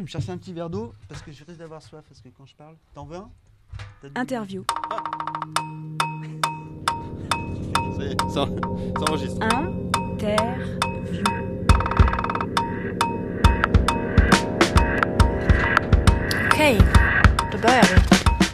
me chercher un petit verre d'eau parce que je risque d'avoir soif. Parce que quand je parle, t'en veux un? Interview. Ça enregistre. Interview. Okej, då börjar vi.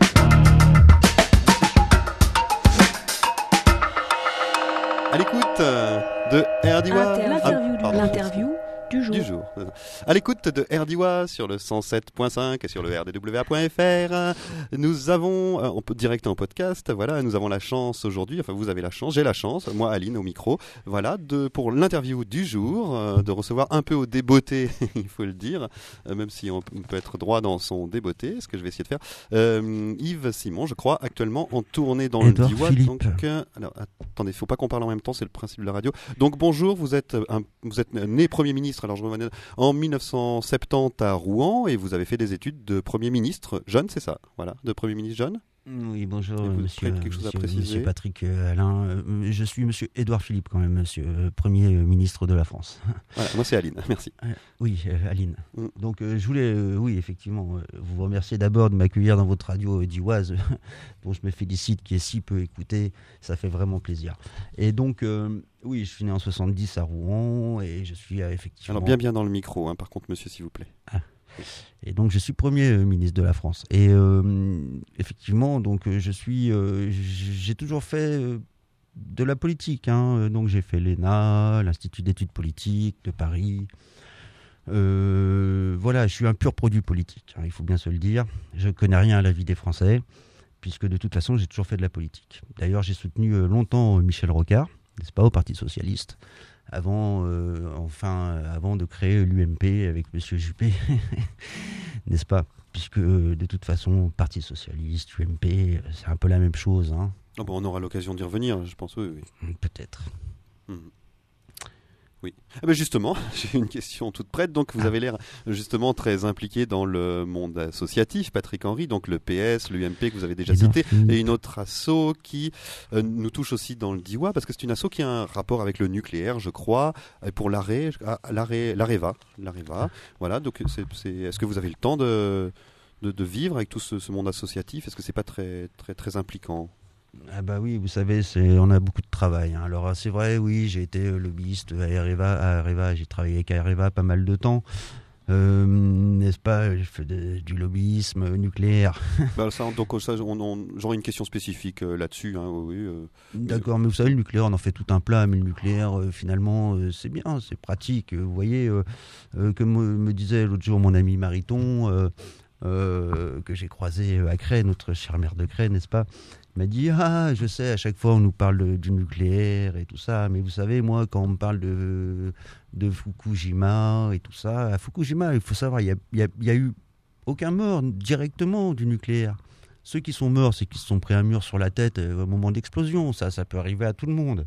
À l'écoute de RDIWA. L'interview du jour. À l'écoute de RDIWA sur le 107.5 et sur le rdwa.fr. Nous avons, direct en podcast, voilà, nous avons la chance aujourd'hui, enfin vous avez la chance, j'ai la chance, moi Aline au micro, voilà, pour l'interview du jour, de recevoir un peu au débeauté, il faut le dire, même si on peut être droit dans son débeauté, ce que je vais essayer de faire. Yves Simon, je crois, actuellement en tournée dans Edouard le DIWA. Philippe. Donc, alors, attendez, il ne faut pas qu'on parle en même temps, c'est le principe de la radio. Donc bonjour, vous êtes né Premier ministre, alors je me demande, en 1970 à Rouen, et vous avez fait des études de Premier ministre jeune, c'est ça, voilà, de Premier ministre jeune. Oui, bonjour, Et vous monsieur, faites quelque chose à préciser? monsieur Patrick Alain. Je suis monsieur Edouard Philippe, quand même, monsieur Premier ministre de la France. Voilà, moi c'est Aline, merci. Oui, Aline. Mm. Donc, je voulais, oui, effectivement, vous remercier d'abord de m'accueillir dans votre radio d'Ivoise, dont je me félicite, qui est si peu écoutée. Ça fait vraiment plaisir. Et donc, oui, je suis né en 70 à Rouen, et je suis effectivement... Alors bien dans le micro, hein, par contre, monsieur, s'il vous plaît. Et donc je suis Premier ministre de la France. Et effectivement, donc j'ai toujours fait de la politique. Hein. Donc j'ai fait l'ENA, l'Institut d'études politiques de Paris. Voilà, je suis un pur produit politique, hein, il faut bien se le dire. Je connais rien à la vie des Français, puisque de toute façon j'ai toujours fait de la politique. D'ailleurs j'ai soutenu longtemps Michel Rocard, n'est-ce pas, au Parti Socialiste. Avant de créer l'UMP avec M. Juppé, n'est-ce pas? Puisque de toute façon, Parti Socialiste, UMP, c'est un peu la même chose. Hein. Oh bon, on aura l'occasion d'y revenir, je pense, oui. Peut-être. Oui. Ah ben justement, j'ai une question toute prête. Donc, vous avez l'air justement très impliqué dans le monde associatif, Patrick Henry, donc le PS, l'UMP que vous avez déjà cité, et une autre asso qui nous touche aussi dans le DIWA, parce que c'est une asso qui a un rapport avec le nucléaire, je crois, et pour l'AREVA. Voilà, donc est-ce que vous avez le temps de vivre avec tout ce monde associatif? Est-ce que c'est pas très, très, très impliquant? Ah bah oui, vous savez, on a beaucoup de travail. Hein. Alors c'est vrai, oui, j'ai été lobbyiste à Areva, j'ai travaillé avec Areva pas mal de temps. N'est-ce pas, j'ai fait du lobbyisme nucléaire. Bah ça, donc ça, j'aurais une question spécifique là-dessus. Hein, oui, D'accord, mais vous savez, le nucléaire, on en fait tout un plat, mais le nucléaire, finalement, c'est bien, c'est pratique. Vous voyez, comme me disait l'autre jour mon ami Mariton, que j'ai croisé à Cray, notre chère mère de Cray, n'est-ce pas? Il m'a dit, je sais, à chaque fois on nous parle du nucléaire et tout ça, mais vous savez, moi, quand on me parle de Fukushima et tout ça, à Fukushima, il faut savoir, il y a eu aucun mort directement du nucléaire. Ceux qui sont morts, c'est qu'ils se sont pris un mur sur la tête au moment de l'explosion. Ça peut arriver à tout le monde.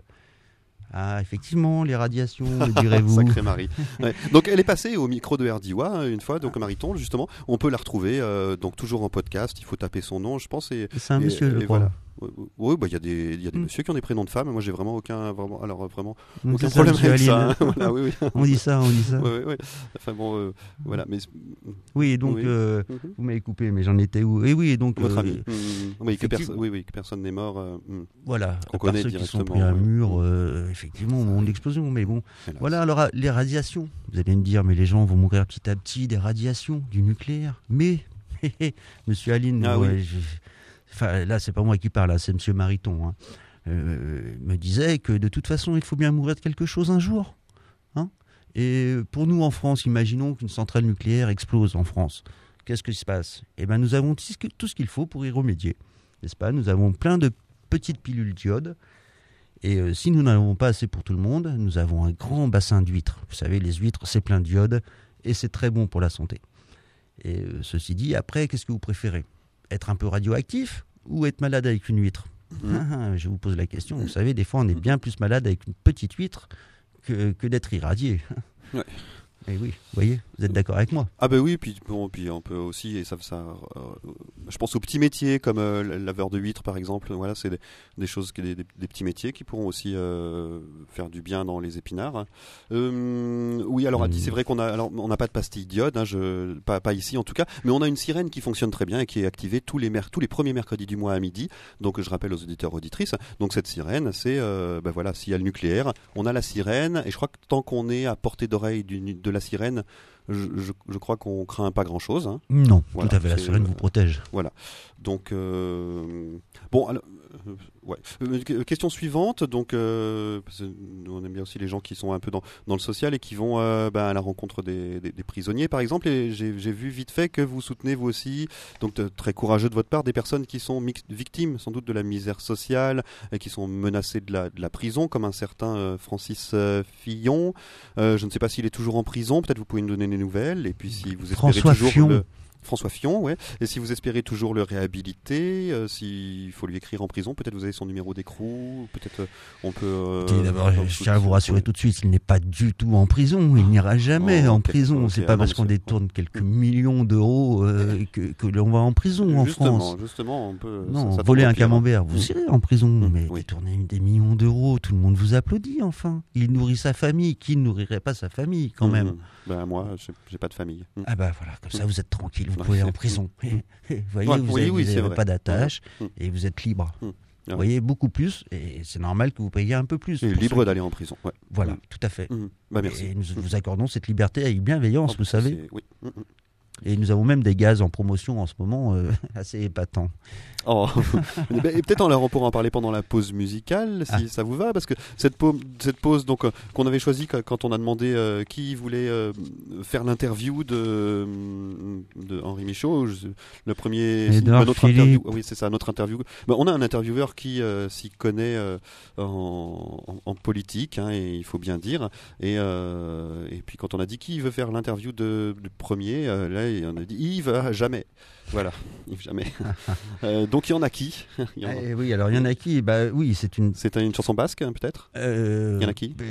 Ah, effectivement, les radiations, me direz-vous. Sacrée Marie. Ouais. Donc, elle est passée au micro de RDIWA une fois, donc Mariton, justement. On peut la retrouver, donc toujours en podcast. Il faut taper son nom, je pense. C'est un monsieur, je crois. Voilà. Oui, bah il y a des messieurs qui ont des prénoms de femmes. Moi, j'ai vraiment aucun problème avec ça. Voilà, oui. On dit ça. Oui. Enfin bon, voilà. Mais oui, donc vous m'avez coupé, mais j'en étais où? Et oui, donc votre ami. Oui, que personne n'est mort. Voilà. Qu'on connaît ceux directement. Qui sont pris un mur, effectivement, au moment de l'explosion. Mais bon, voilà. Alors les radiations. Vous allez me dire, mais les gens vont mourir petit à petit des radiations, du nucléaire. Mais, Monsieur Aline, enfin, là, c'est pas moi qui parle, là, c'est Monsieur Mariton. Hein. Me disait que de toute façon, il faut bien mourir de quelque chose un jour. Hein. Et pour nous, en France, imaginons qu'une centrale nucléaire explose en France. Qu'est-ce qui se passe? Eh bien, nous avons tout ce qu'il faut pour y remédier. N'est-ce pas? Nous avons plein de petites pilules d'iode. Et si nous n'en avons pas assez pour tout le monde, nous avons un grand bassin d'huîtres. Vous savez, les huîtres, c'est plein d'iode et c'est très bon pour la santé. Et ceci dit, après, qu'est-ce que vous préférez? Être un peu radioactif ou être malade avec une huître? Je vous pose la question. Vous savez, des fois, on est bien plus malade avec une petite huître que d'être irradié. Ouais. Et oui, vous voyez, vous êtes d'accord avec moi? Ah ben oui, puis on peut aussi, et ça je pense aux petits métiers comme laveur de huîtres par exemple. Voilà, c'est des choses, des petits métiers qui pourront aussi faire du bien dans les épinards. Oui, alors c'est vrai qu'on n'a pas de pastille d'iode, pas ici en tout cas, mais on a une sirène qui fonctionne très bien et qui est activée tous les premiers mercredis du mois à midi. Donc je rappelle aux auditeurs auditrices. Donc cette sirène, c'est voilà, s'il y a le nucléaire, on a la sirène et je crois que tant qu'on est à portée d'oreille de la sirène, je crois qu'on craint pas grand-chose. Hein. Non, voilà, tout à fait. La sirène vous protège. Voilà. Donc bon, alors, ouais. Question suivante. Donc, on aime bien aussi les gens qui sont un peu dans le social et qui vont à la rencontre des prisonniers, par exemple. Et j'ai vu vite fait que vous soutenez vous aussi, donc très courageux de votre part, des personnes qui sont victimes, sans doute, de la misère sociale et qui sont menacées de la prison, comme un certain Francis Fillon. Je ne sais pas s'il est toujours en prison. Peut-être vous pouvez nous donner des nouvelles. Et puis si vous espérez François Fillon, ouais. Et si vous espérez toujours le réhabiliter, s'il faut lui écrire en prison, peut-être vous avez son numéro d'écrou, peut-être on peut... D'abord, je tiens à vous rassurer tout de suite, il n'est pas du tout en prison, il n'ira jamais en prison. C'est pas parce qu'on détourne quelques millions d'euros que l'on va en prison en France. Justement, on peut... Non, voler un camembert, vous irez en prison, mais détourner des millions d'euros, tout le monde vous applaudit, enfin. Il nourrit sa famille, qui ne nourrirait pas sa famille, quand même? Moi, j'ai pas de famille. Ah voilà, comme ça vous êtes tranquille, vous pouvez aller en prison. Vous n'avez pas d'attache et vous êtes libre. Vous voyez, beaucoup plus, et c'est normal que vous payiez un peu plus. Et libre d'aller en prison. Ouais. Voilà, tout à fait. Merci. Et nous vous accordons cette liberté avec bienveillance, vous savez. Oui. Et nous avons même des gaz en promotion en ce moment assez épatants. Oh. Et peut-être on pourra en parler pendant la pause musicale, si ça vous va, parce que cette pause donc qu'on avait choisie quand on a demandé qui voulait faire l'interview de Henri Michaud, le premier, notre interview. Oui, c'est ça, notre interview. On a un intervieweur qui s'y connaît en politique, et il faut bien dire. Et puis quand on a dit qui veut faire l'interview du premier, là on a dit Yves, jamais. Voilà, Yves jamais. Donc il y en a qui? Oui, alors il y en a qui? Oui, c'est une chanson basque, peut-être. Il y en a qui?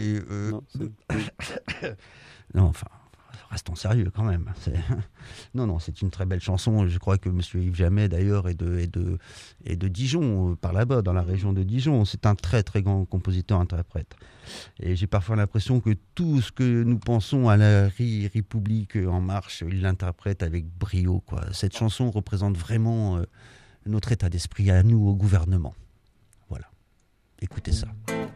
Non, enfin, restons sérieux quand même. Non, c'est une très belle chanson. Je crois que Monsieur Yves Jamais, d'ailleurs, est de Dijon, par là-bas, dans la région de Dijon. C'est un très très grand compositeur-interprète. Et j'ai parfois l'impression que tout ce que nous pensons à la République en marche, il l'interprète avec brio, quoi. Cette chanson représente vraiment notre état d'esprit à nous, au gouvernement. Voilà. Écoutez ça.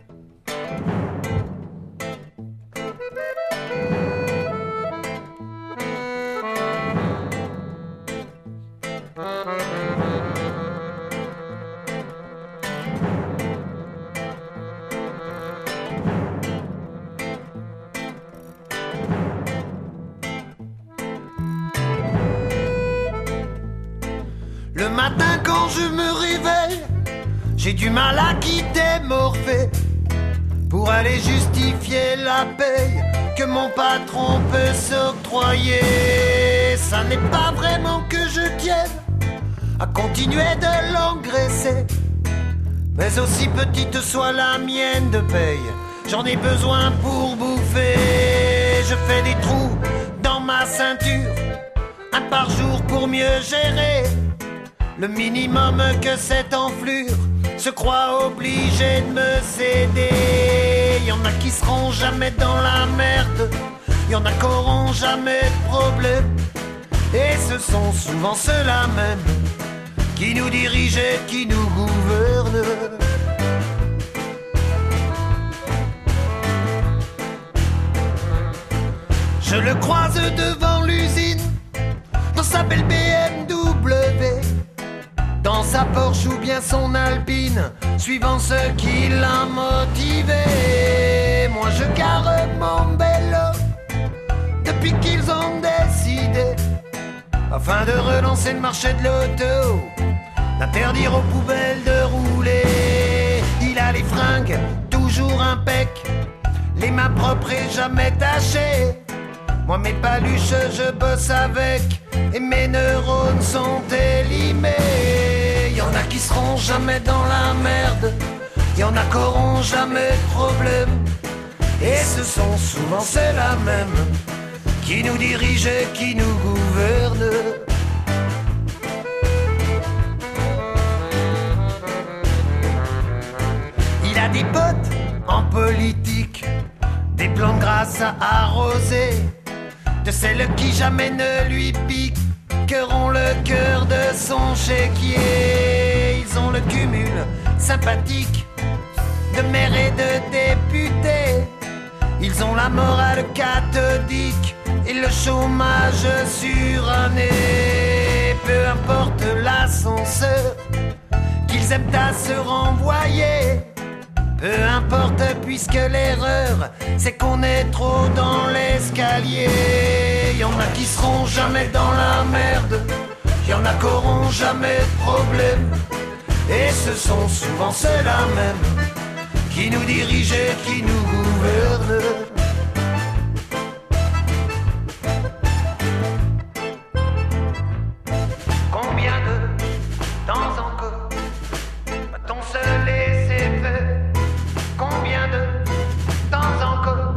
Le matin quand je me réveille, j'ai du mal à quitter Morphée pour aller justifier la paye que mon patron peut s'octroyer. Ça n'est pas vraiment que je tienne à continuer de l'engraisser, mais aussi petite soit la mienne de paye, j'en ai besoin pour bouffer. Je fais des trous dans ma ceinture, un par jour pour mieux gérer le minimum que cette enflure se croit obligée de me céder. Y en a qui seront jamais dans la merde, y en a qui auront jamais de problème, et ce sont souvent ceux-là même qui nous dirigent et qui nous gouvernent. Je le croise devant l'usine, dans sa belle BMW, dans sa Porsche ou bien son Alpine, suivant ce qui l'a motivé. Moi je gare mon vélo depuis qu'ils ont décidé, afin de relancer le marché de l'auto, d'interdire aux poubelles de rouler. Il a les fringues toujours impec, les mains propres et jamais tachées. Moi mes paluches je bosse avec, et mes neurones sont élimés. Y'en a qui seront jamais dans la merde, y'en a qui auront jamais de problème, et ce sont souvent ceux-là même qui nous dirigent et qui nous gouvernent. politique, des plans de grâce à arroser, de celles qui jamais ne lui piqueront le cœur de son chéquier. Ils ont le cumul sympathique de maires et de députés, ils ont la morale cathodique et le chômage suranné. Peu importe l'ascenseur qu'ils aiment à se renvoyer, peu importe puisque l'erreur c'est qu'on est trop dans l'escalier. Y en a qui seront jamais dans la merde, y en a qui auront jamais de problème, et ce sont souvent ceux-là même qui nous dirigent et qui nous gouvernent. Combien de temps encore va-t-on se laisser faire? Combien de temps encore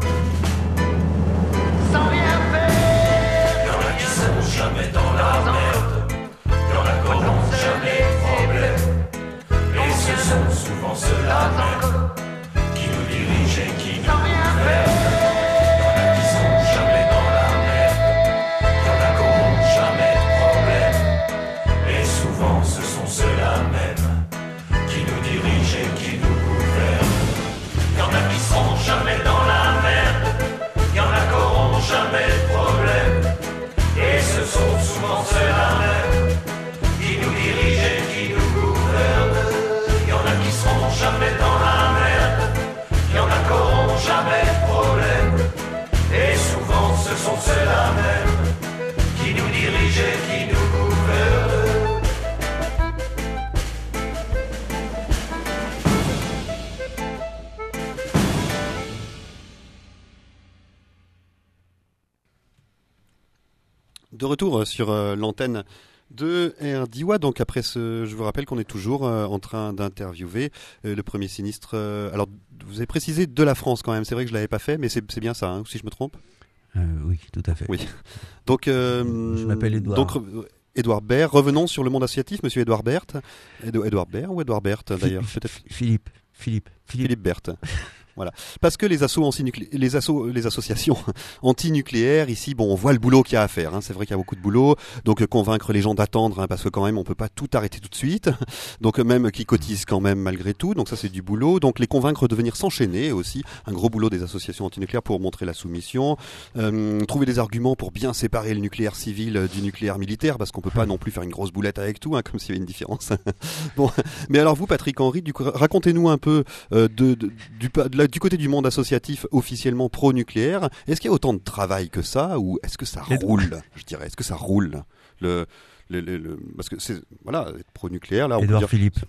sans rien faire? Y'en a qui sont jamais dans la merde, y'en a qui n'auront jamais de problème, et ce sont souvent ceux-là même qui nous dirigent et qui nous gouvernent. Y'en a qui sont jamais dans la merde, y'en a qui n'auront jamais de problème, et souvent ce sont ceux-là même qui nous dirigent et qui nous gouvernent. Y'en a qui seront jamais dans la merde, y'en a qui n'auront jamais de problème, et ce sont souvent ceux-là même qui nous dirigent et qui nous gouvernent. Y'en a qui seront jamais dans la merde, y'en a qui n'auront jamais de problème, et souvent ce sont ceux-là même qui nous dirigent et qui nous gouvernent. De retour sur l'antenne de RDIWA. Donc après je vous rappelle qu'on est toujours en train d'interviewer le premier sinistre. Alors vous avez précisé de la France quand même. C'est vrai que je l'avais pas fait, mais c'est bien ça, hein, si je me trompe. Oui, tout à fait. Oui. Donc je m'appelle Édouard. Donc Édouard Baird. Revenons sur le monde associatif, Monsieur Édouard Baird. Édouard Baird ou Édouard Baird d'ailleurs, peut-être. Philippe Baird. Voilà. Parce que les associations anti-nucléaires, ici, bon, on voit le boulot qu'il y a à faire, hein. C'est vrai qu'il y a beaucoup de boulot. Donc, convaincre les gens d'attendre, hein, parce que quand même, on peut pas tout arrêter tout de suite. Donc, même qui cotisent quand même malgré tout. Donc, ça, c'est du boulot. Donc, les convaincre de venir s'enchaîner aussi. Un gros boulot des associations anti-nucléaires pour montrer la soumission. Trouver des arguments pour bien séparer le nucléaire civil du nucléaire militaire, parce qu'on peut pas non plus faire une grosse boulette avec tout, hein, comme s'il y avait une différence. Bon. Mais alors, vous, Patrick Henry, du coup, racontez-nous un peu, du côté du monde associatif officiellement pro-nucléaire, est-ce qu'il y a autant de travail que ça, ou est-ce que ça roule? Je dirais, est-ce que ça roule parce que c'est voilà, être pro-nucléaire là. Édouard Philippe.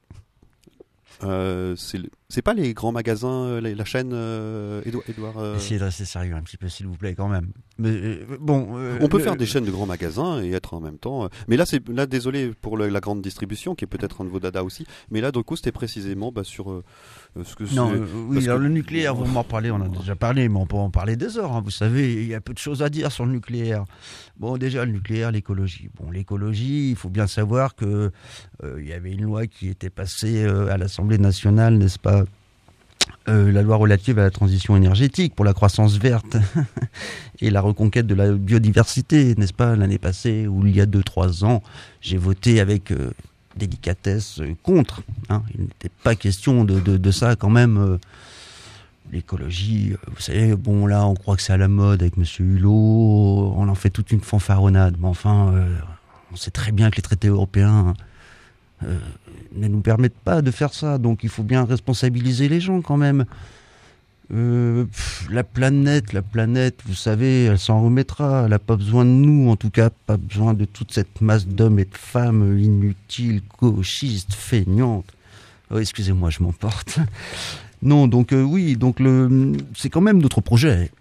C'est pas les grands magasins, la chaîne Édouard. Essayez de rester sérieux un petit peu, s'il vous plaît, quand même. Mais bon. On peut faire des chaînes de grands magasins et être en même temps. Mais là, désolé pour la grande distribution, qui est peut-être un de vos dada aussi. Mais là, du coup, c'était précisément sur ce que non, c'est. Oui, alors le nucléaire, vous m'en parlez, on en a déjà parlé, mais on peut en parler des heures. Hein, vous savez, il y a peu de choses à dire sur le nucléaire. Bon, déjà, le nucléaire, l'écologie. Bon, l'écologie, il faut bien savoir que il y avait une loi qui était passée à l'Assemblée nationale, n'est-ce pas? La loi relative à la transition énergétique pour la croissance verte et la reconquête de la biodiversité, n'est-ce pas, l'année passée, ou il y a 2-3 ans, j'ai voté avec délicatesse contre. Hein. Il n'était pas question de ça quand même. L'écologie, vous savez, bon là, on croit que c'est à la mode avec Monsieur Hulot, on en fait toute une fanfaronnade, mais enfin, on sait très bien que les traités européens ne nous permettent pas de faire ça, donc il faut bien responsabiliser les gens quand même. La planète, vous savez, elle s'en remettra, elle n'a pas besoin de nous, en tout cas pas besoin de toute cette masse d'hommes et de femmes inutiles, gauchistes, feignantes. Oh, excusez-moi, je m'emporte. Non, donc oui, donc c'est quand même notre projet.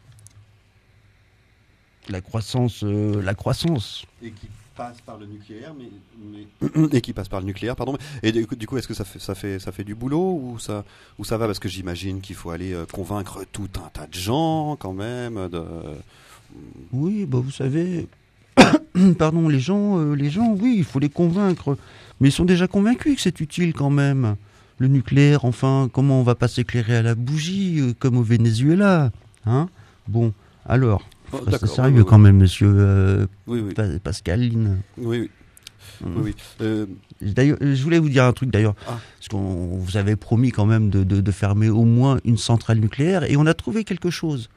La croissance. Et qui passe par le nucléaire, et qui passe par le nucléaire, pardon. Et du coup, est-ce que ça fait du boulot ou ça va, parce que j'imagine qu'il faut aller convaincre tout un tas de gens quand même. Oui, bah vous savez, pardon, les gens, oui, il faut les convaincre, mais ils sont déjà convaincus que c'est utile quand même. Le nucléaire, enfin, comment on va pas s'éclairer à la bougie, comme au Venezuela, hein? Bon, alors, c'est sérieux quand même, monsieur Pascaline. Oui. D'ailleurs, je voulais vous dire un truc d'ailleurs, parce qu'on vous avait promis quand même de fermer au moins une centrale nucléaire, et on a trouvé quelque chose.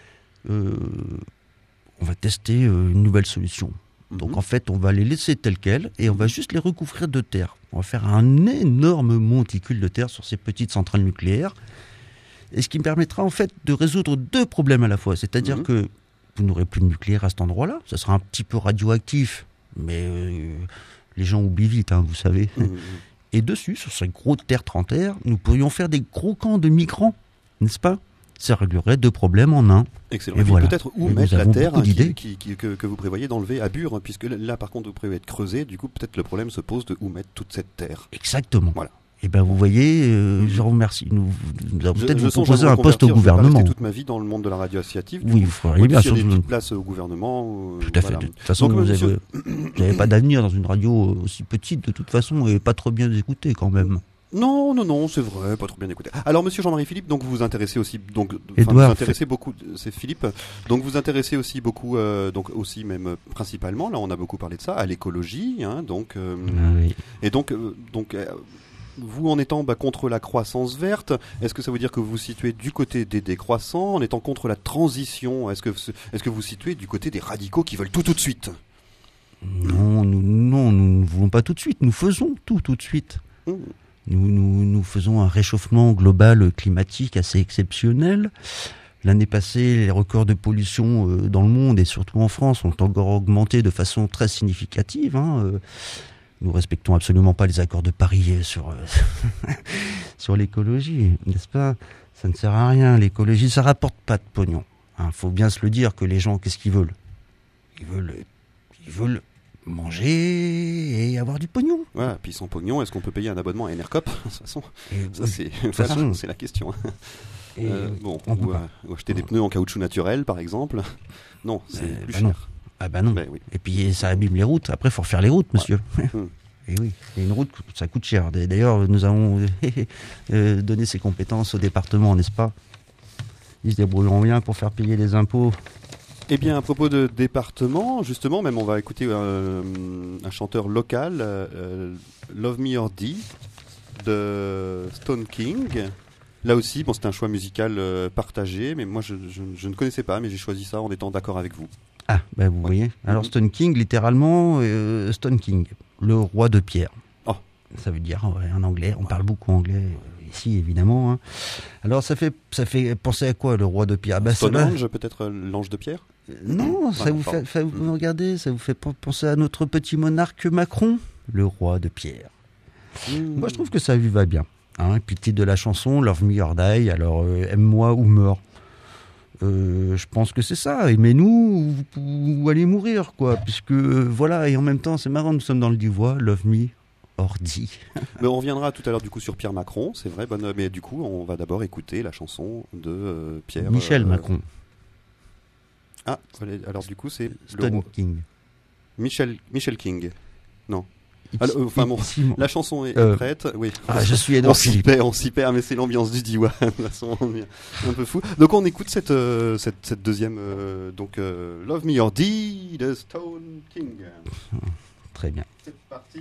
On va tester une nouvelle solution. Donc en fait, on va les laisser telles quelles et on va juste les recouvrir de terre. On va faire un énorme monticule de terre sur ces petites centrales nucléaires. Et ce qui me permettra en fait de résoudre 2 problèmes à la fois. C'est-à-dire que vous n'aurez plus de nucléaire à cet endroit-là. Ça sera un petit peu radioactif, mais les gens oublient vite, hein, vous savez. Et dessus, sur ces gros terres trentaires, nous pourrions faire des gros camps de migrants, n'est-ce pas? Ça réglerait 2 problèmes en un. Excellent. Et voilà. Peut-être où mettre la terre que vous prévoyez d'enlever à Bure, puisque là par contre vous prévoyez de creuser, du coup peut-être le problème se pose de où mettre toute cette terre. Exactement. Voilà. Et ben vous voyez, je vous remercie. Nous avons peut-être vous proposer un poste au gouvernement. Je vais toute ma vie dans le monde de la radio associative. Oui, vous feriez bien sûr. Des petites places au gouvernement. Tout à fait. De toute façon, vous n'avez pas d'avenir dans une radio aussi petite de toute façon et pas trop bien écoutée quand même. Non, c'est vrai, pas trop bien écouté. Alors, monsieur Jean-Marie Philippe, donc vous vous intéressez aussi, beaucoup, c'est Philippe, donc vous intéressez aussi beaucoup, donc aussi même principalement, là on a beaucoup parlé de ça, à l'écologie, hein, donc, oui. Et donc, vous en étant contre la croissance verte, est-ce que ça veut dire que vous vous situez du côté des décroissants, en étant contre la transition, est-ce que vous vous situez du côté des radicaux qui veulent tout de suite? Non, nous ne voulons pas tout de suite, nous faisons tout de suite. Nous faisons un réchauffement global climatique assez exceptionnel. L'année passée, les records de pollution dans le monde et surtout en France ont encore augmenté de façon très significative. Nous respectons absolument pas les accords de Paris sur l'écologie, n'est-ce pas? Ça ne sert à rien. L'écologie, ça rapporte pas de pognon. Faut bien se le dire que les gens, qu'est-ce qu'ils veulent? Ils veulent manger et avoir du pognon. Voilà, puis sans pognon, est-ce qu'on peut payer un abonnement à Enercop? De toute façon, c'est la question. Ou acheter des pneus en caoutchouc naturel, par exemple. Non, c'est plus cher. Non. Ah bah non. Oui. Et puis ça abîme les routes. Après, il faut refaire les routes, monsieur. Et oui, et une route, ça coûte cher. D'ailleurs, nous avons donné ces compétences au département, n'est-ce pas? Ils se débrouilleront bien pour faire payer les impôts. Eh bien, à propos de département, justement, même on va écouter un chanteur local, Love Me or Die, de Stone King. Là aussi, c'est un choix musical partagé, mais moi je ne connaissais pas, mais j'ai choisi ça en étant d'accord avec vous. Ah, ben vous voyez. Alors Stone King, littéralement, Stone King, le roi de pierre. Oh. Ça veut dire en anglais, on parle beaucoup anglais ici, évidemment. Hein. Alors ça fait penser à quoi, le roi de pierre? Stonehenge, peut-être l'ange de pierre? Non, regardez, ça vous fait penser à notre petit monarque Macron, le roi de pierre. Moi, je trouve que ça lui va bien. Et puis, titre de la chanson, Love Me or Die, alors aime-moi ou meurs. Je pense que c'est ça. Aimez-nous ou allez mourir, quoi. Puisque, voilà, et en même temps, c'est marrant, nous sommes dans le Divois, Love Me or Die. Mais on reviendra tout à l'heure, du coup, sur Pierre Macron, c'est vrai, mais du coup, on va d'abord écouter la chanson de Pierre... Michel Macron. Ah, alors du coup, c'est... Stone King. Michel King. Non. La chanson est prête. Oui. Ah, je suis Edouard Philippe. On s'y perd, mais c'est l'ambiance du Diwa. De toute façon, on est un peu fou. Donc on écoute cette deuxième, Love Me or Die de Stone King. Très bien. C'est parti.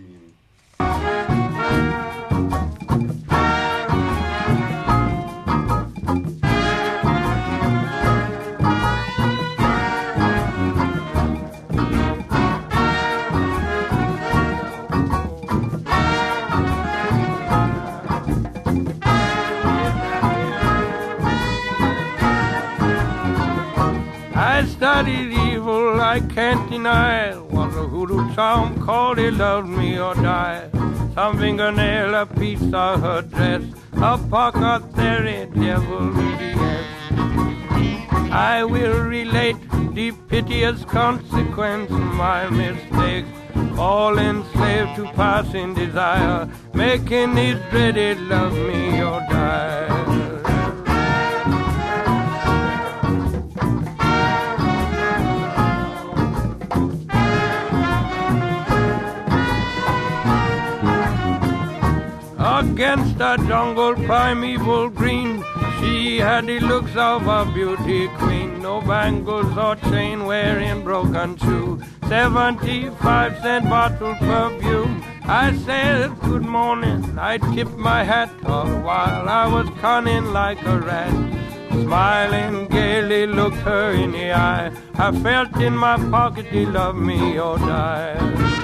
I studied evil, I can't deny it. Was a hoodoo charm called it Love Me or Die. Some fingernail, a piece of her dress, a pocket theory, devil yes. I will relate the piteous consequence of my mistake. All enslaved to passing desire, making it dreaded love me or die. against the jungle primeval green. She had the looks of a beauty queen, no bangles or chain wearing broken shoe, 75-cent bottle perfume. I said good morning, I tipped my hat all the while I was cunning like a rat. Smiling gaily looked her in the eye, I felt in my pocket he loved me or die.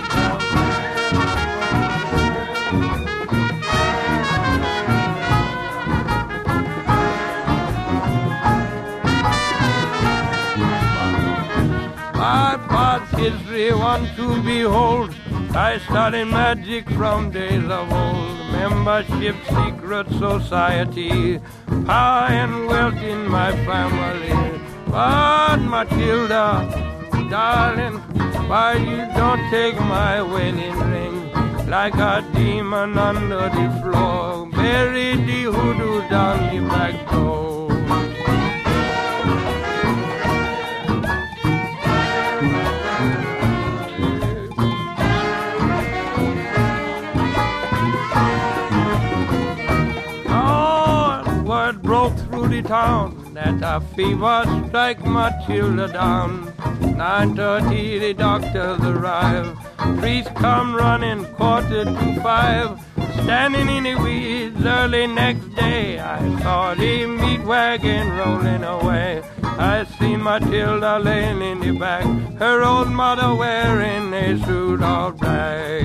My past history one to behold, I studied magic from days of old. Membership, secret society, power and wealth in my family. But Matilda, darling, why you don't take my wedding ring? Like a demon under the floor, bury the hoodoo down the back door. Broke through the town that a fever strike Matilda down. 9:30 the doctors arrive, priest come running 4:45. Standing in the weeds early next day, I saw the meat wagon rolling away. I seen Matilda laying in the back, her old mother wearing a suit of black.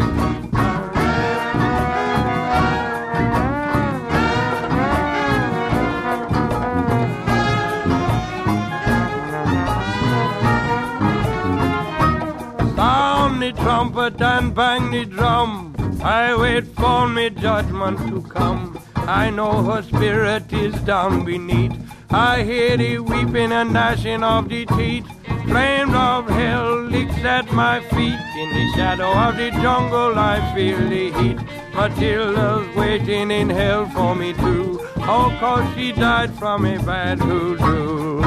The trumpet and bang the drum, I wait for me judgment to come. I know her spirit is down beneath, I hear the weeping and gnashing of the teeth. Flames of hell licks at my feet, in the shadow of the jungle I feel the heat. Matilda's waiting in hell for me too, oh, 'cause she died from a bad hoodoo.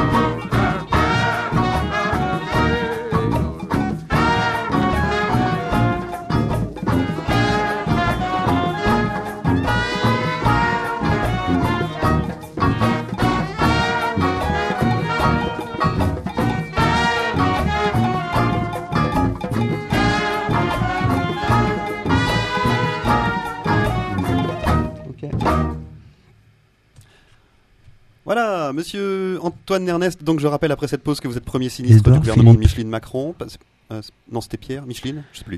Voilà, monsieur Antoine Ernest, donc je rappelle après cette pause que vous êtes premier sinistre du gouvernement de Micheline Macron. Non, c'était Pierre, Micheline, je sais plus.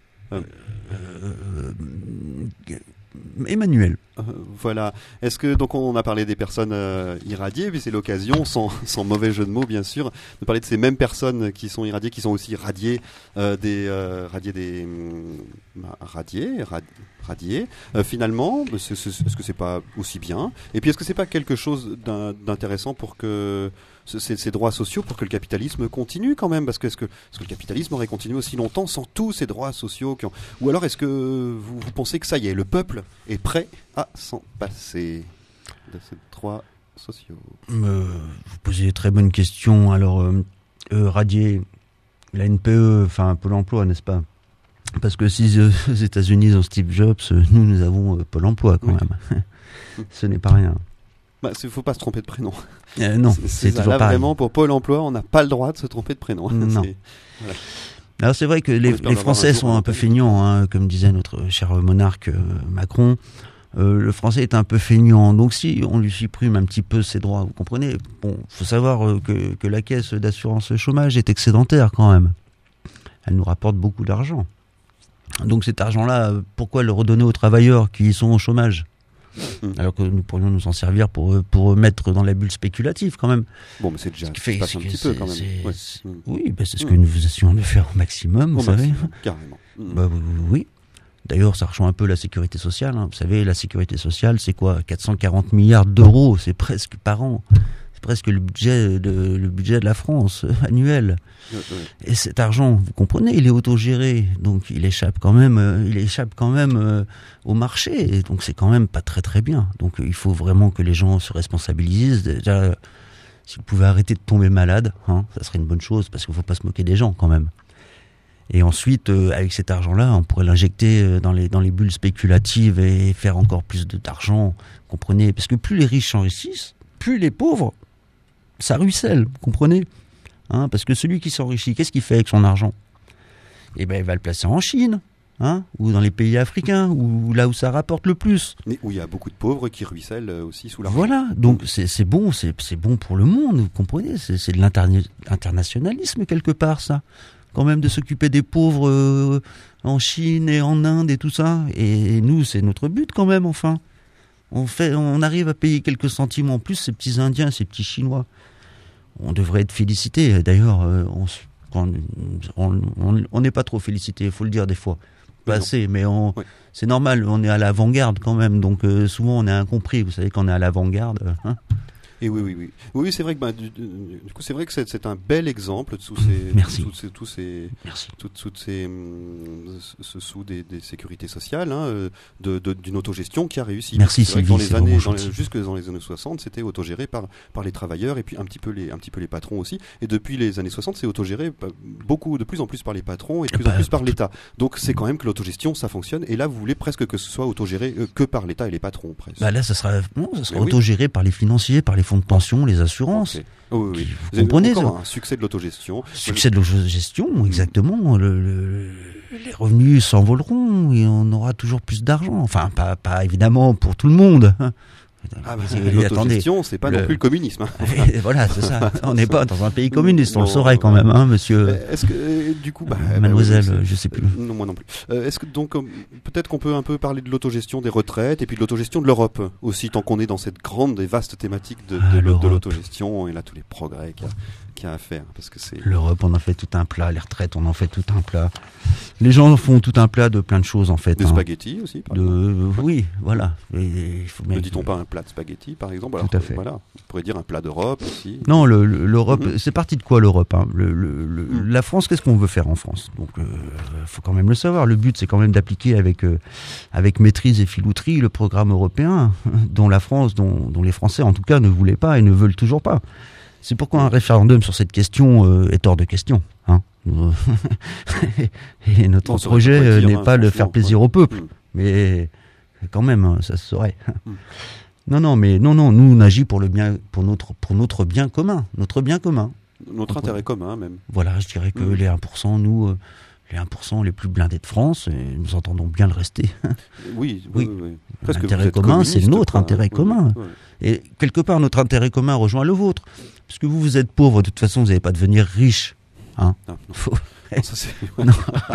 Emmanuel. Voilà. Est-ce que, donc on a parlé des personnes irradiées, puis c'est l'occasion, sans mauvais jeu de mots bien sûr, de parler de ces mêmes personnes qui sont irradiées, qui sont aussi radiées, finalement, est-ce que c'est pas aussi bien? Et puis est-ce que c'est pas quelque chose d'intéressant pour que ces droits sociaux, pour que le capitalisme continue quand même? Parce que est-ce que le capitalisme aurait continué aussi longtemps sans tous ces droits sociaux ou alors est-ce que vous pensez que ça y est, le peuple est prêt à s'en passer de ces droits sociaux? Vous posez de très bonnes questions. Alors, radier la NPE, enfin Pôle emploi, n'est-ce pas? Parce que si aux États-Unis ont Steve Jobs, nous avons Pôle emploi quand même. Ce n'est pas rien. Il ne faut pas se tromper de prénom. Non, c'est toujours là, pareil. Vraiment, pour Pôle emploi, on n'a pas le droit de se tromper de prénom. Non. Voilà. Alors c'est vrai que les Français sont un peu feignants, hein, comme disait notre cher monarque Macron. Le Français est un peu feignant, donc si on lui supprime un petit peu ses droits, vous comprenez. Bon, faut savoir que la caisse d'assurance chômage est excédentaire quand même. Elle nous rapporte beaucoup d'argent. Donc cet argent-là, pourquoi le redonner aux travailleurs qui sont au chômage ? Alors que nous pourrions nous en servir pour mettre dans la bulle spéculative quand même. Bon, mais c'est déjà un petit peu quand même. Oui, c'est ce que nous essayons de faire au maximum, vous savez. Carrément. Oui. D'ailleurs, ça rejoint un peu la sécurité sociale. Hein. Vous savez, la sécurité sociale, c'est quoi ? 440 milliards d'euros, c'est presque par an. C'est presque le budget de la France annuel. Et cet argent, vous comprenez, il est autogéré, donc il échappe quand même au marché. Et donc c'est quand même pas très très bien. Donc il faut vraiment que les gens se responsabilisent. Déjà, si vous pouvez arrêter de tomber malade, ça serait une bonne chose, parce qu'il faut pas se moquer des gens quand même. Et ensuite, avec cet argent-là, on pourrait l'injecter dans les bulles spéculatives et faire encore plus d'argent, comprenez ? Parce que plus les riches s'enrichissent, plus les pauvres, ça ruisselle, vous comprenez ? Hein, parce que celui qui s'enrichit, qu'est-ce qu'il fait avec son argent ? Eh ben, il va le placer en Chine, hein, ou dans les pays africains, ou là où ça rapporte le plus. Mais où il y a beaucoup de pauvres qui ruissellent aussi sous l'argent. Voilà, donc c'est bon pour le monde, vous comprenez ? C'est de l'internationalisme quelque part, ça. Quand même de s'occuper des pauvres en Chine et en Inde et tout ça. Et nous, c'est notre but quand même, enfin. On arrive à payer quelques centimes en plus, ces petits Indiens, ces petits Chinois. On devrait être félicités. D'ailleurs, on n'est pas trop félicités, il faut le dire des fois. Pas assez, mais c'est normal, on est à l'avant-garde quand même. Donc souvent, on est incompris. Vous savez, quand on est à l'avant-garde... Hein. Et oui, c'est vrai que du coup, c'est vrai que c'est un bel exemple de sous ces, Merci. sous des sécurités sociales, hein, d'une autogestion qui a réussi. Merci. C'est vrai que jusque dans les années 60, c'était autogéré par les travailleurs et puis un petit peu les patrons aussi. Et depuis les années 60, c'est autogéré de plus en plus par les patrons et de plus en plus par l'État. Donc c'est quand même que l'autogestion, ça fonctionne. Et là, vous voulez presque que ce soit autogéré que par l'État et les patrons, presque. Là, ça sera autogéré par les financiers, par les fonds de pension, les assurances. Okay. Oui. Vous comprenez ça ? Un succès de l'autogestion. Succès de l'autogestion, exactement. Les revenus s'envoleront et on aura toujours plus d'argent. Enfin, pas évidemment pour tout le monde. L'autogestion, c'est pas non plus le communisme. Voilà, c'est ça. On n'est pas dans un pays communiste, on le saurait quand même, hein, monsieur. Est-ce que, du coup, mademoiselle, je sais plus. Non, moi non plus. Est-ce que donc, peut-être qu'on peut un peu parler de l'autogestion des retraites et puis de l'autogestion de l'Europe aussi, tant qu'on est dans cette grande et vaste thématique de l'autogestion et là tous les progrès qu'il y a à faire, parce que c'est l'Europe, on en fait tout un plat. Les retraites, on en fait tout un plat. Les gens font tout un plat de plein de choses en fait. Des spaghettis aussi. Oui, voilà. Ne dit-on pas un plat de spaghettis, par exemple? Tout à fait. Voilà, on pourrait dire un plat d'Europe aussi. Non, l'Europe, c'est parti de quoi l'Europe, hein? La France, qu'est-ce qu'on veut faire en France? Donc, faut quand même le savoir. Le but, c'est quand même d'appliquer avec maîtrise et filouterie le programme européen dont la France, dont les Français en tout cas ne voulaient pas et ne veulent toujours pas. C'est pourquoi un référendum sur cette question est hors de question. Hein. Et notre projet n'est pas de faire plaisir au peuple, mais quand même, ça se saurait. Non, nous on agit pour le bien, pour notre bien commun, notre intérêt commun même. Voilà, je dirais que les 1%, nous, les 1% les plus blindés de France, et nous entendons bien le rester. Oui. L'intérêt commun, c'est notre intérêt commun. Et quelque part, notre intérêt commun rejoint le vôtre. Parce que vous êtes pauvre, de toute façon, vous n'allez pas devenir riche. Hein. Non. Ça, c'est... Non.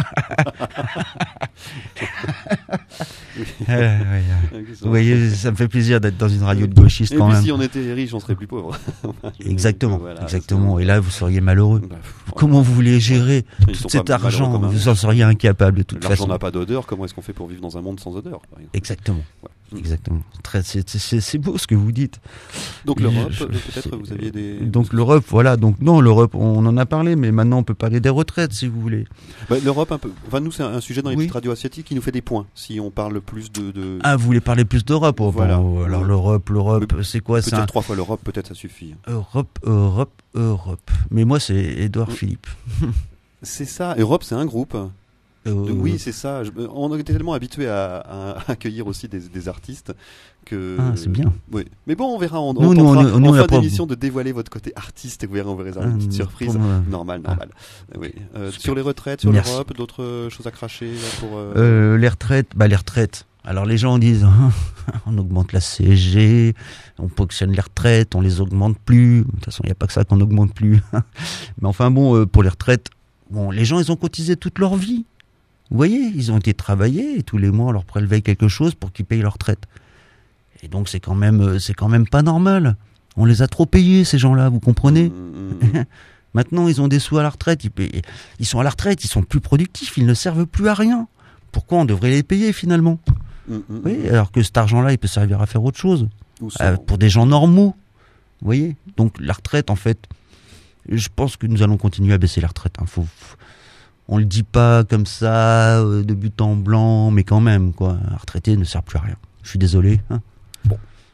Vous voyez, ça me fait plaisir d'être dans une radio de gauchistes quand même. Et si on était riche, on serait plus pauvre. Exactement, exactement. Et là, vous seriez malheureux. Comment vous voulez gérer tout cet argent? Vous en seriez incapable de toute façon. L'argent n'a pas d'odeur. Comment est-ce qu'on fait pour vivre dans un monde sans odeur, par exemple? Exactement. Exactement. C'est beau ce que vous dites. Donc l'Europe, peut-être vous aviez des... Donc l'Europe, voilà. Donc non, l'Europe, on en a parlé, mais maintenant on peut parler des retraites, si vous voulez. L'Europe, un peu. Enfin, nous, c'est un sujet dans les petites radios asiatiques qui nous fait des points. Si on parle plus de... Ah, vous voulez parler plus d'Europe? Voilà. Bon, alors l'Europe, c'est quoi ça? Peut-être 3 fois l'Europe, peut-être ça suffit. Europe. Mais moi, c'est Édouard Philippe. C'est ça. Europe, c'est un groupe. Oui, c'est ça. On était tellement habitués à accueillir aussi des artistes que... Ah, c'est bien. Oui. Mais bon, on verra. On en fin d'émission de dévoiler votre côté artiste et vous verrez, on verra une petite surprise. Normal. Oui. Sur les retraites, sur l'Europe, d'autres choses à cracher pour... Les retraites. Alors les gens disent, on augmente la CSG, on ponctionne les retraites, on les augmente plus. De toute façon, il n'y a pas que ça qu'on augmente plus. Mais enfin bon, pour les retraites, les gens, ils ont cotisé toute leur vie. Vous voyez, ils ont été travaillés et tous les mois on leur prélevait quelque chose pour qu'ils payent leur retraite. Et donc c'est quand même pas normal. On les a trop payés, ces gens-là, vous comprenez? Maintenant ils ont des sous à la retraite, ils sont à la retraite, ils sont plus productifs, ils ne servent plus à rien. Pourquoi on devrait les payer finalement? Oui, alors que cet argent-là il peut servir à faire autre chose, pour des gens normaux. Vous voyez? Donc la retraite, en fait, je pense que nous allons continuer à baisser la retraite. On le dit pas comme ça, de but en blanc, mais quand même, quoi. Un retraité ne sert plus à rien. Je suis désolé. Hein. Bon.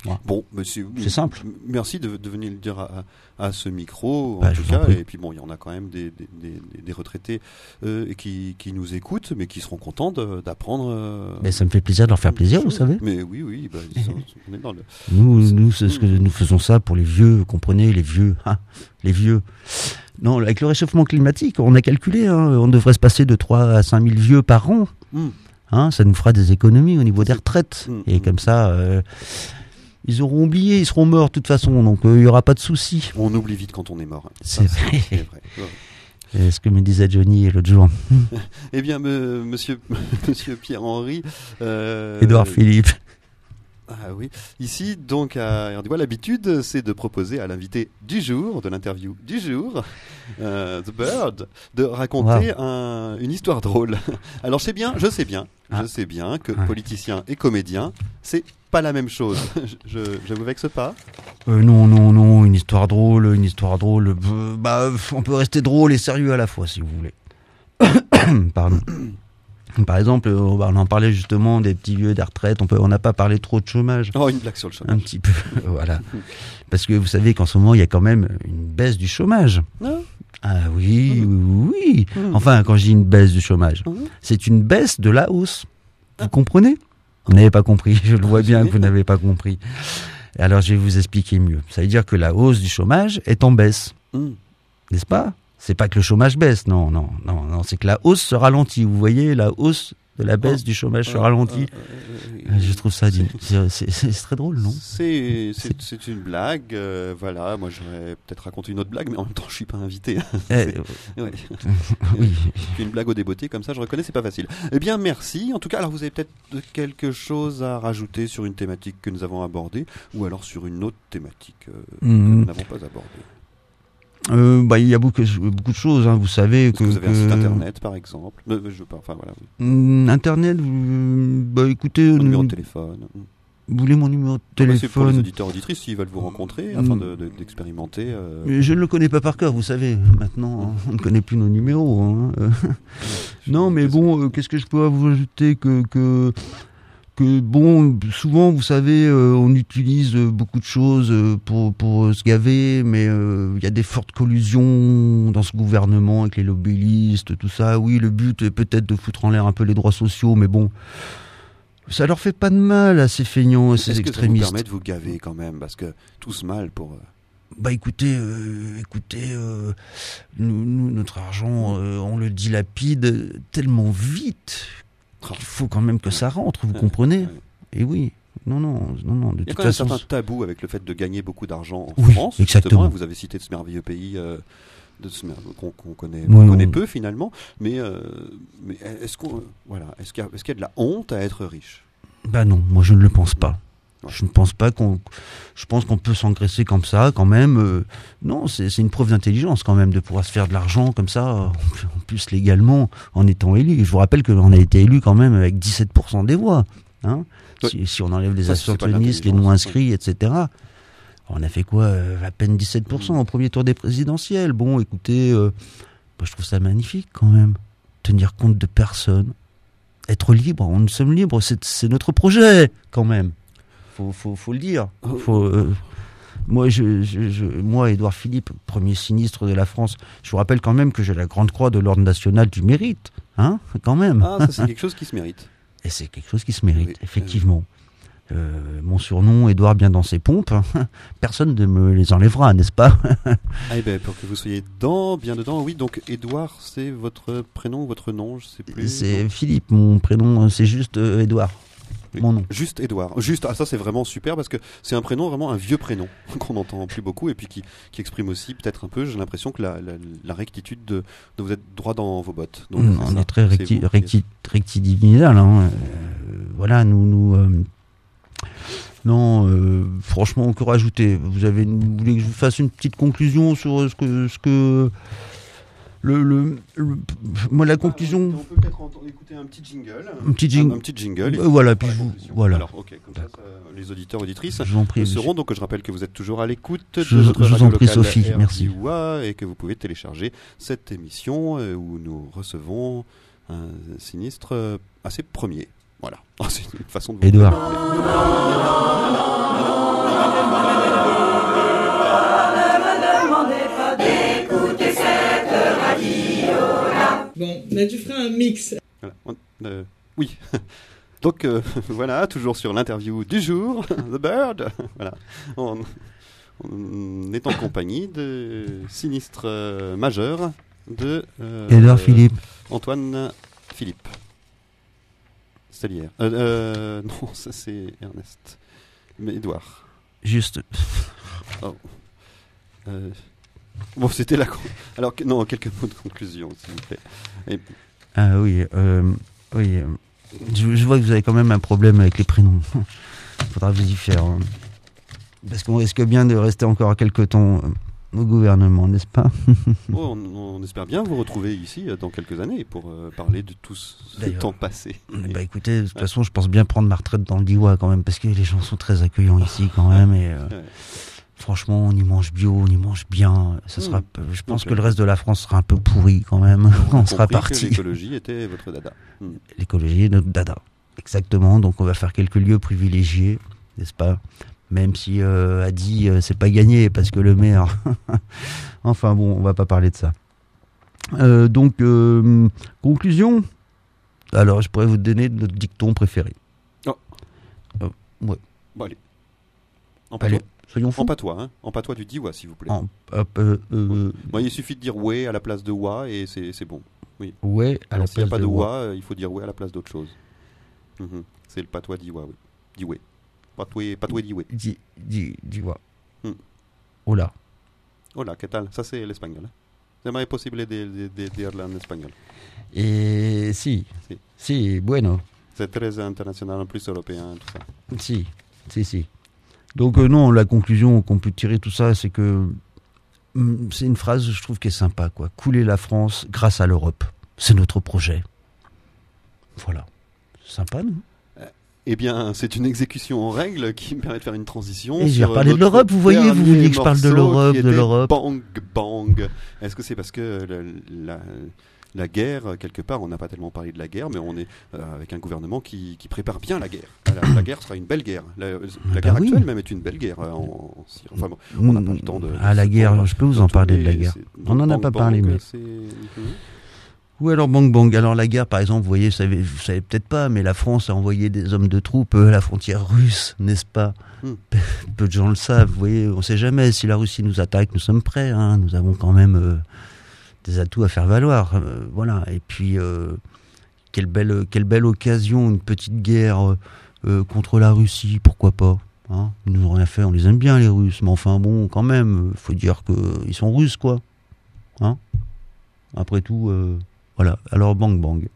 Voilà. Bon, c'est simple. Merci de venir le dire à ce micro, Bah, en tout cas. Et puis bon, il y en a quand même des retraités qui nous écoutent, mais qui seront contents d'apprendre. Mais ça me fait plaisir de leur faire plaisir, vous savez. Mais oui, bah, on est dans le... Nous, c'est ce que nous faisons ça pour les vieux, comprenez, les vieux. Les vieux. Non, avec le réchauffement climatique, on a calculé, on devrait se passer de 3 à 5 000 vieux par an. Ça nous fera des économies au niveau des retraites. Et comme ça, ils auront oublié, ils seront morts de toute façon, donc il n'y aura pas de souci. On oublie vite quand on est mort. C'est vrai. C'est ce que me disait Johnny l'autre jour. Eh bien, monsieur Pierre-Henri... Édouard Philippe. Ah oui. Ici, donc, à RDW, l'habitude, c'est de proposer à l'invité du jour, de l'interview du jour, The Bird, de raconter une histoire drôle. Alors, je sais bien que politicien et comédien, c'est pas la même chose. Je vous vexe pas? Non, une histoire drôle. On peut rester drôle et sérieux à la fois, si vous voulez. Pardon. Par exemple, on en parlait justement des petits vieux des retraites. On n'a pas parlé trop de chômage. Oh, une blague sur le chômage. Un petit peu, voilà. Parce que vous savez qu'en ce moment, il y a quand même une baisse du chômage. Ah oui. Enfin, quand je dis une baisse du chômage, c'est une baisse de la hausse. Vous comprenez? Vous n'avez pas compris. Je le vois bien que vous n'avez pas compris. Alors, je vais vous expliquer mieux. Ça veut dire que la hausse du chômage est en baisse. N'est-ce pas? C'est pas que le chômage baisse, non, c'est que la hausse se ralentit. Vous voyez, la hausse de la baisse du chômage se ralentit. Je trouve ça c'est très drôle, non? C'est une blague, voilà. Moi, j'aurais peut-être raconté une autre blague, mais en même temps, je suis pas invité. Oui. Une blague au débeauté comme ça, je reconnais, c'est pas facile. Eh bien, merci. En tout cas, alors vous avez peut-être quelque chose à rajouter sur une thématique que nous avons abordée, ou alors sur une autre thématique que nous n'avons pas abordée. Il y a beaucoup de choses, vous savez. Est-ce que vous avez un site internet, par exemple? Internet, écoutez... Mon numéro de téléphone. Vous voulez mon numéro de téléphone? C'est pour les auditeurs auditrices, s'ils veulent vous rencontrer, afin d'expérimenter. Je ne le connais pas par cœur, vous savez. Maintenant, on ne connaît plus nos numéros. Non, mais bon, qu'est-ce que je peux vous ajouter que souvent, vous savez, on utilise beaucoup de choses pour se gaver, mais il y a des fortes collusions dans ce gouvernement avec les lobbyistes, tout ça. Oui, le but est peut-être de foutre en l'air un peu les droits sociaux, mais bon, ça leur fait pas de mal à ces feignants, à ces extrémistes. Est-ce que ça vous permet de vous gaver quand même, parce que tout se mal pour... Écoutez, nous, notre argent, on le dilapide tellement vite. Il faut quand même que ça rentre, vous comprenez? Et oui, non, de toute façon... Il y a quand même un certain tabou avec le fait de gagner beaucoup d'argent en France. Exactement. Justement, vous avez cité ce merveilleux pays qu'on connaît peu finalement. Mais est-ce qu'il y a de la honte à être riche? Non, moi je ne le pense pas. Je ne pense pas je pense qu'on peut s'engraisser comme ça, quand même. Non, c'est une preuve d'intelligence, quand même, de pouvoir se faire de l'argent comme ça, en plus légalement, en étant élu. Je vous rappelle qu'on a été élu quand même avec 17% des voix. Si on enlève les abstentionnistes, les non-inscrits, etc. On a fait quoi? À peine 17% au premier tour des présidentielles. Bon, écoutez, je trouve ça magnifique, quand même. Tenir compte de personne. Être libre, nous sommes libres, c'est notre projet, quand même. Faut le dire. Moi, Édouard Philippe, premier sinistre de la France, je vous rappelle quand même que j'ai la Grande Croix de l'Ordre national du mérite. Quand même. Ça, c'est quelque chose qui se mérite. Et c'est quelque chose qui se mérite, effectivement. Mon surnom, Édouard bien dans ses pompes, personne ne me les enlèvera, n'est-ce pas? Pour que vous soyez bien dedans, oui. Donc, Édouard, c'est votre prénom ou votre nom? Je sais plus. C'est Philippe, mon prénom, c'est juste Édouard. Mon nom. Juste Édouard. Ça c'est vraiment super parce que c'est un prénom, vraiment un vieux prénom qu'on n'entend plus beaucoup et puis qui exprime aussi peut-être un peu, j'ai l'impression que la rectitude de vous êtes droit dans vos bottes. Donc, on est très rectidivinal. Voilà, franchement, que rajouter? Vous voulez que je vous fasse une petite conclusion sur ce que moi, la conclusion... On peut peut-être écouter un petit jingle. Un petit jingle. Voilà, puis voilà. Alors, ok, comme ça, les auditeurs, auditrices le seront. Donc, je rappelle que vous êtes toujours à l'écoute de votre radio locale. Prie, Sophie, merci. Et que vous pouvez télécharger cette émission où nous recevons un sinistre assez premier. Voilà. C'est une façon de... Édouard. Bon, là tu feras un mix. Voilà. Oui. Donc voilà, toujours sur l'interview du jour, The Bird. Voilà. On est en compagnie de sinistre majeur de Édouard Philippe. Antoine Philippe. Stelière. Non, ça c'est Ernest. Mais Édouard. Juste. Oh. Bon, c'était la. Alors, non, quelques mots de conclusion, s'il vous plaît. Et... Ah oui, oui. Je vois que vous avez quand même un problème avec les prénoms. Il faudra vous y faire. Hein. Parce qu'on risque bien de rester encore quelques temps au gouvernement, n'est-ce pas? On espère bien vous retrouver ici dans quelques années pour parler de tout ce temps passé. Bah écoutez, de toute façon, je pense bien prendre ma retraite dans le Diois quand même, parce que les gens sont très accueillants ici quand même. Et, franchement, on y mange bio, on y mange bien. Ça sera, je pense que le reste de la France sera un peu pourri quand même. On sera parti. L'écologie était votre dada. L'écologie est notre dada. Exactement. Donc on va faire quelques lieux privilégiés, n'est-ce pas? Même si Adi, c'est pas gagné parce que le maire. Enfin bon, on va pas parler de ça. Donc conclusion. Alors je pourrais vous donner notre dicton préféré. Oh. Ouais. Bon allez. En patois. Allez. Soyons fous. En patois, hein. En patois du Diois, s'il vous plaît. Bon, il suffit de dire ouais à la place de wa et c'est bon. Oui. Ouais. Alors s'il n'y a pas de wa, il faut dire ouais à la place d'autre chose. C'est le patois Diois, oui. Diois. Patois Diois. Diois. Hola. Hola, ¿qué tal? Ça c'est l'espagnol. C'est más possible de decirlo en espagnol. Et si, bueno. C'est très international, en plus européen, tout ça. Si. Donc non, la conclusion qu'on peut tirer de tout ça, c'est que c'est une phrase, je trouve, qui est sympa, quoi. Couler la France grâce à l'Europe, c'est notre projet. Voilà, sympa, non? Eh bien, c'est une exécution en règle qui me permet de faire une transition. Et je vais reparler de l'Europe, vous voyez, vous vouliez que je parle de l'Europe, Bang, bang. Est-ce que c'est parce que la guerre, quelque part, on n'a pas tellement parlé de la guerre, mais on est avec un gouvernement qui prépare bien la guerre. La guerre sera une belle guerre. La guerre actuelle même est une belle guerre. Enfin, bon, on n'a pas le temps de... la guerre, je peux vous en parler de la guerre. On n'en a pas parlé, mais... Ou alors bang bang. Alors la guerre, par exemple, vous voyez, vous savez peut-être pas, mais la France a envoyé des hommes de troupes à la frontière russe, n'est-ce pas? Peu de gens le savent. Vous voyez, on ne sait jamais. Si la Russie nous attaque, nous sommes prêts. Hein. Nous avons quand même des atouts à faire valoir. Voilà. Et puis, quelle belle occasion, une petite guerre contre la Russie, pourquoi pas? Hein, ils nous ont rien fait. On les aime bien les Russes, mais enfin bon, quand même, faut dire qu'ils sont russes, quoi. Hein? Après tout. Voilà, alors bang bang.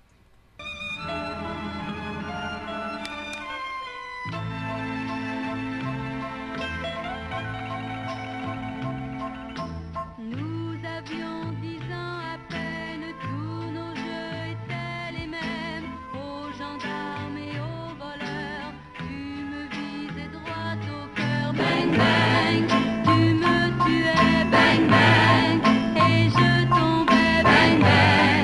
Nous avions 10 ans à peine, tous nos jeux étaient les mêmes. Aux gendarmes et aux voleurs, tu me visais droit au cœur. Bang bang, tu me tuais. Bang bang, et je tombais. Bang bang.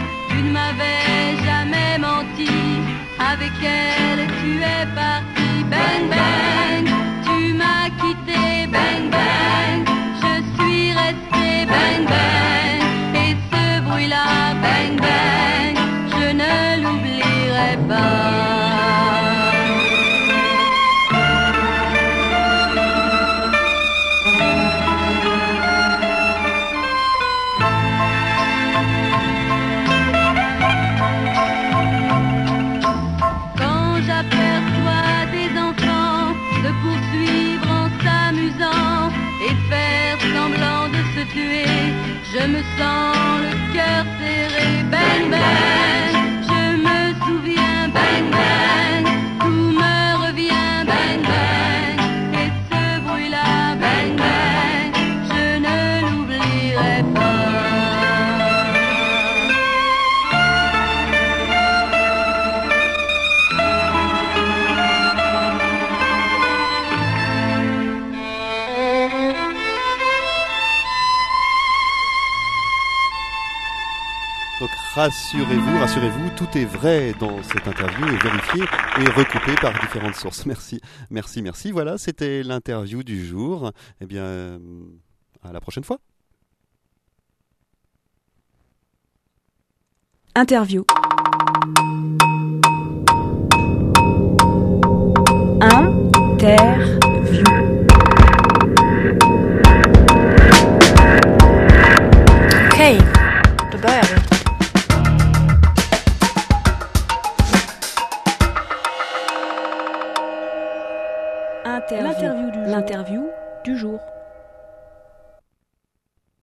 Avec elle tu es parti. bang bang. Tu m'as quitté, bang bang. Je suis resté, bang bang. Et ce bruit-là, bang bang, je ne l'oublierai pas. Je me sens le cœur serré, bang bang. Je me souviens, bang bang. Tout me revient, bang bang. Et ce bruit-là, bang bang, je ne l'oublierai pas. Donc rassurez-vous, tout est vrai dans cette interview et vérifié et recoupé par différentes sources. Merci. Voilà, c'était l'interview du jour. Eh bien, à la prochaine fois. Interview. Interview. Okay, då börjar vi. L'interview du jour.